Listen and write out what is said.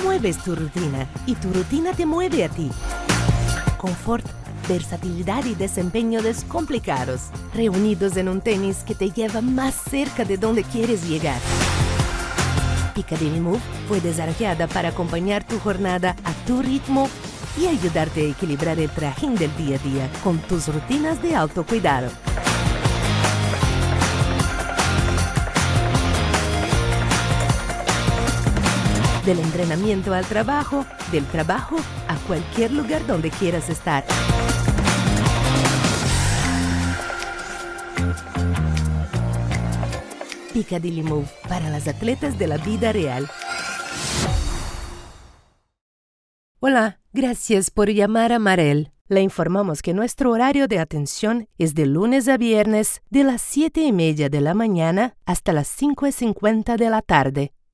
mueves tu rutina y tu rutina te mueve a ti. Confort, versatilidad y desempeño descomplicados, reunidos en un tenis que te lleva más cerca de donde quieres llegar. Piccadilly Move fue desarrollada para acompañar tu jornada a tu ritmo y ayudarte a equilibrar el trajín del día a día con tus rutinas de autocuidado. Del entrenamiento al trabajo, del trabajo a cualquier lugar donde quieras estar. Piccadilly Move para las atletas de la vida real. Hola, gracias por llamar a Marel. Le informamos que nuestro horario de atención es de lunes a viernes de las 7:30 de la mañana hasta las 5:50 de la tarde.